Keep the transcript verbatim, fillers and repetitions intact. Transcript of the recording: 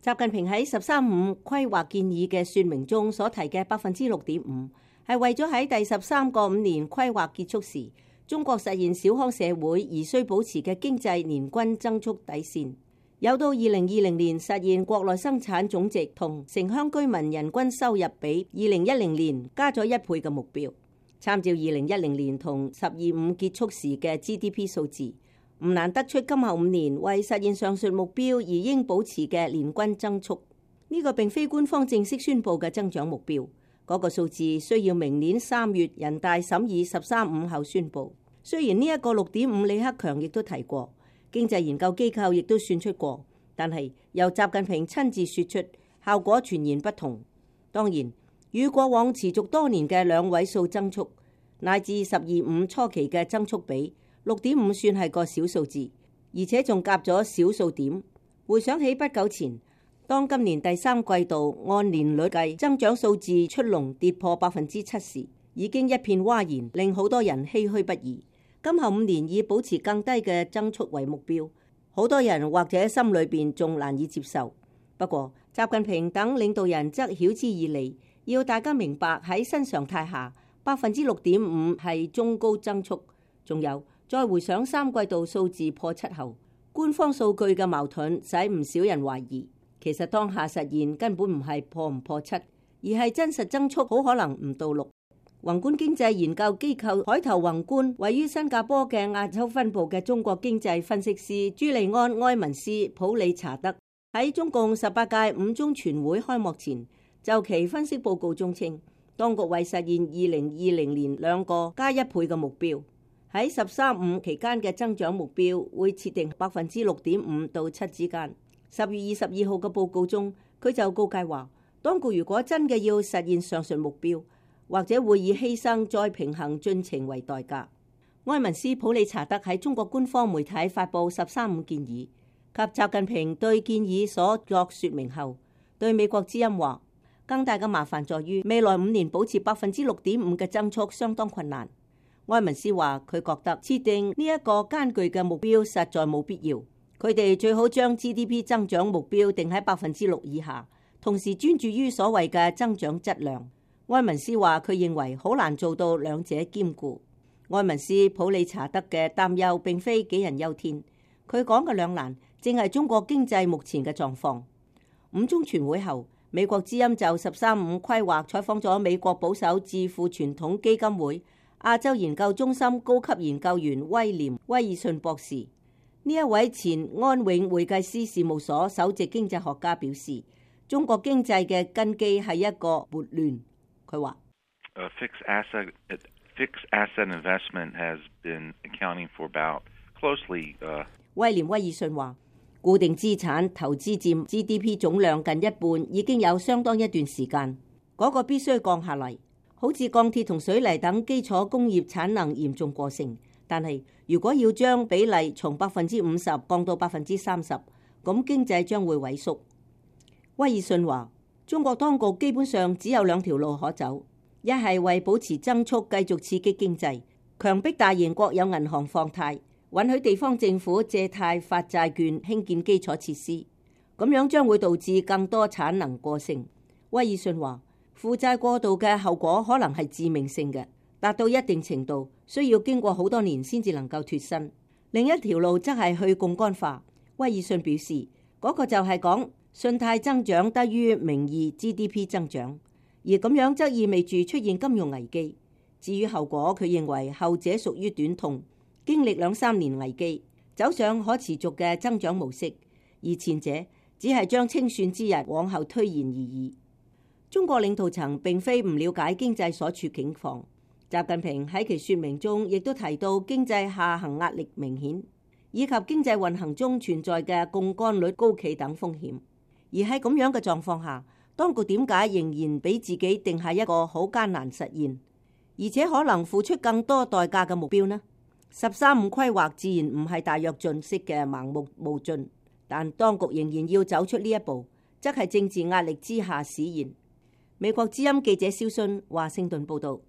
習近平喺十三五規劃建議嘅說明中所提嘅百分之六點五，係為咗喺第十三個五年規劃結束時，中國實現小康社會而需保持嘅經濟年均增速底線，有到二零二零年實現國內生產總值同城鄉居民人均收入比二零一零年加咗一倍嘅目標。參照二零一零年同十二五結束時嘅 G D P 數字，唔難得出今後五年為實現上述目標而應保持嘅年均增速。呢、這個並非官方正式宣布嘅增長目標，嗰、那個數字需要明年三月人大審議十三五後宣布。雖然呢一個六點五，李克強亦都提過，經濟研究機構亦都算出過，但係由習近平親自說出，效果全然不同。當然，與過往持續多年嘅兩位數增速，乃至十二五初期嘅增速比，六點五算係個小數字，而且仲夾咗小數點。回想起不久前，當今年第三季度按年率計增長數字出籠跌破百分之七時，已經一片嘩然，令好多人唏噓不已。今後五年以保持更低嘅增速為目標，好多人或者心裏邊仲難以接受。不過，習近平等領導人則曉之以理，要大家明白喺新常態下，百分之六點五係中高增速。仲有，再回想三季度數字破七後，官方數據嘅矛盾使唔少人懷疑，其實當下實現根本唔係破唔破七，而係真實增速好可能唔到六。宏觀經濟研究機構海頭宏觀位於新加坡嘅亞洲分部嘅中國經濟分析師朱利安·埃文斯普理查德喺中共十八屆五中全會開幕前就其分析報告中稱，當局為實現二零二零年兩個加一倍嘅目標，喺十三五期間嘅增長目標會設定百分之六點五到七之間。十月二十二號嘅報告中，佢就告誡話，當局如果真嘅要實現上述目標，或者會以犧牲再平衡進程為代價。埃文斯普理查德喺中國官方媒體發布十三五建議及習近平對建議所作說明後，對美國之音話，更大嘅麻煩在於未來五年保持百分之六點五嘅增速相當困難。埃文斯話佢覺得設定呢一個艱巨嘅目標實在冇必要，佢哋最好將 G D P 增長目標定喺百分之六以下，同時專注於所謂嘅增長質量。埃文斯話佢認為好難做到兩者兼顧。埃文斯普理查德嘅擔憂並非杞人憂天，佢講嘅兩難正係中國經濟目前嘅狀況。五中全會後，美國之音就十三五規劃採訪咗美國保守智庫傳統基金會亞洲研究中心高級研究員威廉威爾遜博士。呢一位前安永會計師事務所首席經濟學家表示，中國經濟嘅根基係一個撥亂。佢話 ：A fixed asset, fixed asset investment has been accounting for about closely. 威廉威爾遜話，固定資產投資佔 G D P 總量近一半，已經有相當一段時間。嗰個必須降下嚟，好似鋼鐵同水泥等基礎工業產能嚴重過剩。但係如果要將比例從百分之五十降到百分之三十，咁經濟將會萎縮。威爾遜話，中國當局基本上只有兩條路可走，一係為保持增速繼續刺激經濟，強迫大型國有銀行放貸，允許地方政府借貸發債券興建基礎設施，咁樣將會導致更多產能過剩。威爾遜話，負債過度嘅後果可能係致命性嘅，達到一定程度需要經過好多年先至能夠脫身。另一條路則係去槓桿化。威爾遜表示，嗰、那個就係講信貸增長低於名義 G D P 增長，而咁樣則意味住出現金融危機。至於後果，佢認為後者屬於短痛，經歷兩三年危機，走上可持續嘅增長模式；而前者只係將清算之日往後推延而已。中國領導層並非唔了解經濟所處境況，習近平喺其說明中亦都提到經濟下行壓力明顯，以及經濟運行中存在嘅槓桿率高企等風險。而喺咁樣嘅狀況下，當局點解仍然俾自己定下一個好艱難實現，而且可能付出更多代價嘅目標呢？十三五規劃自然唔係大躍進式嘅盲目冒進，但當局仍然要走出呢一步，則係政治壓力之下實現。美國之音記者蕭信華盛頓報道。